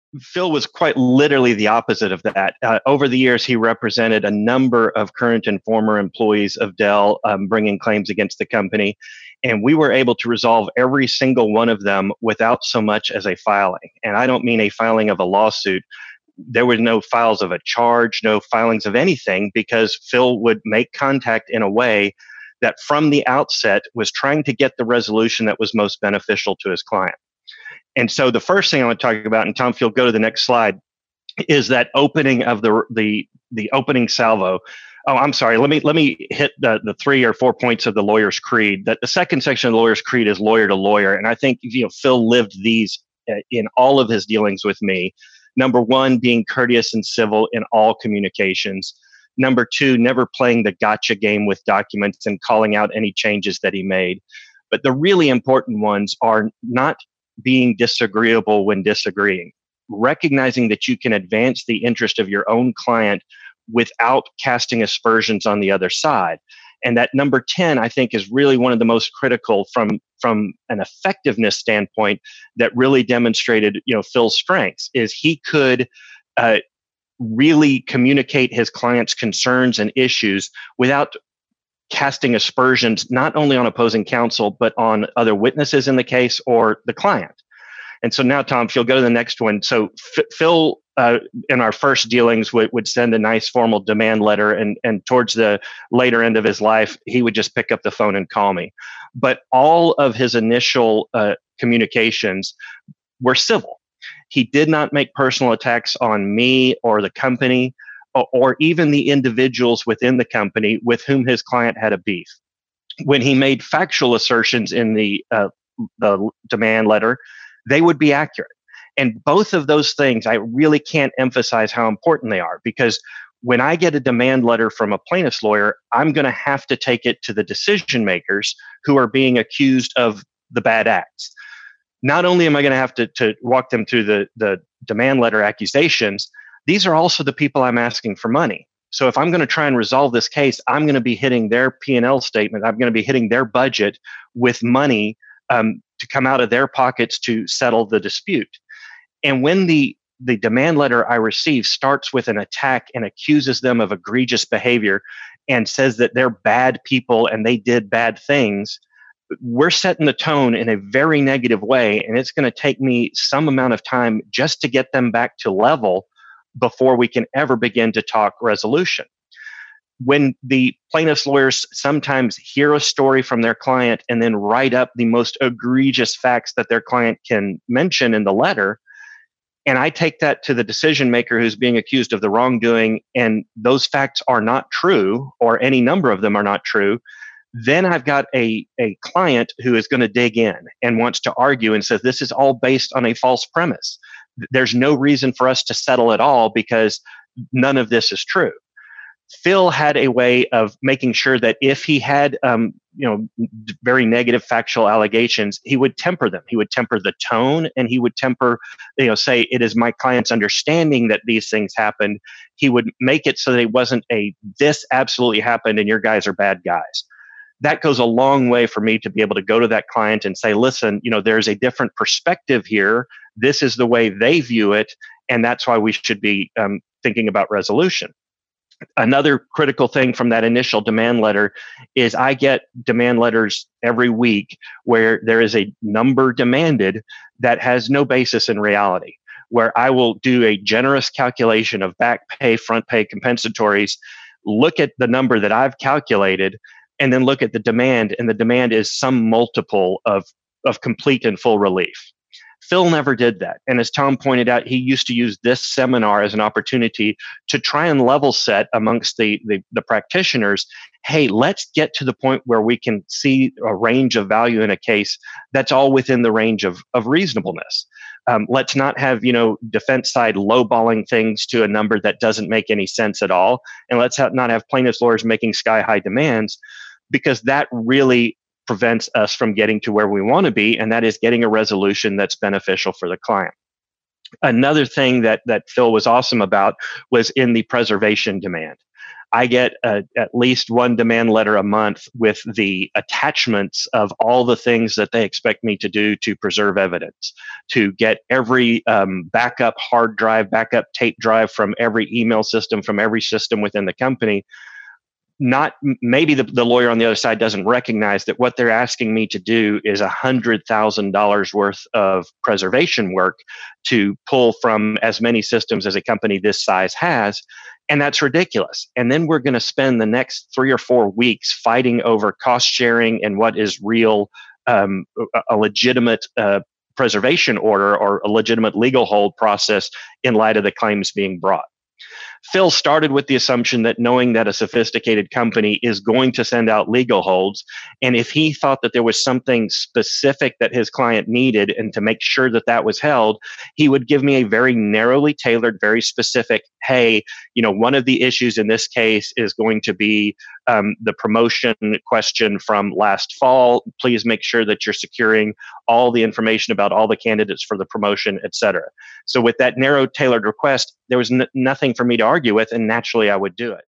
Phil was quite literally the opposite of that. Over the years, he represented a number of current and former employees of Dell, bringing claims against the company. And we were able to resolve every single one of them without so much as a filing. And I don't mean a filing of a lawsuit. There were no files of a charge, no filings of anything, because Phil would make contact in a way that from the outset was trying to get the resolution that was most beneficial to his client. And so the first thing I want to talk about, and Tom, if you'll go to the next slide, is that opening of the opening salvo. Oh, I'm sorry. Let me hit the 3 or 4 points of the lawyer's creed. That the second section of the lawyer's creed is lawyer to lawyer, and I think Phil lived these in all of his dealings with me. Number 1, being courteous and civil in all communications. Number 2, never playing the gotcha game with documents and calling out any changes that he made. But the really important ones are not being disagreeable when disagreeing, recognizing that you can advance the interest of your own client without casting aspersions on the other side. And that number 10, I think, is really one of the most critical from an effectiveness standpoint that really demonstrated, Phil's strengths, is he could really communicate his client's concerns and issues without casting aspersions, not only on opposing counsel, but on other witnesses in the case or the client. And so now, Tom, if you'll go to the next one. So Phil, in our first dealings, would send a nice formal demand letter, and towards the later end of his life, he would just pick up the phone and call me. But all of his initial communications were civil. He did not make personal attacks on me or the company, or even the individuals within the company with whom his client had a beef. When he made factual assertions in the demand letter, they would be accurate. And both of those things, I really can't emphasize how important they are, because when I get a demand letter from a plaintiff's lawyer, I'm going to have to take it to the decision makers who are being accused of the bad acts. Not only am I going to have to walk them through the demand letter accusations, these are also the people I'm asking for money. So if I'm going to try and resolve this case, I'm going to be hitting their P&L statement. I'm going to be hitting their budget with money to come out of their pockets to settle the dispute. And when the demand letter I receive starts with an attack and accuses them of egregious behavior and says that they're bad people and they did bad things, we're setting the tone in a very negative way. And it's going to take me some amount of time just to get them back to level before we can ever begin to talk resolution. When the plaintiff's lawyers sometimes hear a story from their client and then write up the most egregious facts that their client can mention in the letter, and I take that to the decision maker who's being accused of the wrongdoing, and those facts are not true, or any number of them are not true, then I've got a client who is going to dig in and wants to argue and says, this is all based on a false premise. There's no reason for us to settle at all because none of this is true. Phil had a way of making sure that if he had, very negative factual allegations, he would temper them. He would temper the tone, and he would temper, say, it is my client's understanding that these things happened. He would make it so that it wasn't this absolutely happened and your guys are bad guys. That goes a long way for me to be able to go to that client and say, listen, there's a different perspective here. This is the way they view it, and that's why we should be thinking about resolution. Another critical thing from that initial demand letter is I get demand letters every week where there is a number demanded that has no basis in reality, where I will do a generous calculation of back pay, front pay, compensatories, look at the number that I've calculated, and then look at the demand, and the demand is some multiple of complete and full relief. Phil never did that. And as Tom pointed out, he used to use this seminar as an opportunity to try and level set amongst the practitioners. Hey, let's get to the point where we can see a range of value in a case that's all within the range of reasonableness. Let's not have, defense side lowballing things to a number that doesn't make any sense at all. And let's not have plaintiffs' lawyers making sky high demands, because that really prevents us from getting to where we want to be, and that is getting a resolution that's beneficial for the client. Another thing that Phil was awesome about was in the preservation demand. I get at least one demand letter a month with the attachments of all the things that they expect me to do to preserve evidence, to get every backup hard drive, backup tape drive from every email system, from every system within the company. Not maybe the lawyer on the other side doesn't recognize that what they're asking me to do is $100,000 worth of preservation work to pull from as many systems as a company this size has. And that's ridiculous. And then we're going to spend the next 3 or 4 weeks fighting over cost sharing and what is real, a legitimate preservation order or a legitimate legal hold process in light of the claims being brought. Phil started with the assumption that knowing that a sophisticated company is going to send out legal holds, and if he thought that there was something specific that his client needed and to make sure that that was held, he would give me a very narrowly tailored, very specific, hey, one of the issues in this case is going to be the promotion question from last fall. Please make sure that you're securing all the information about all the candidates for the promotion, et cetera. So with that narrow tailored request, there was nothing for me to argue with, and naturally I would do it.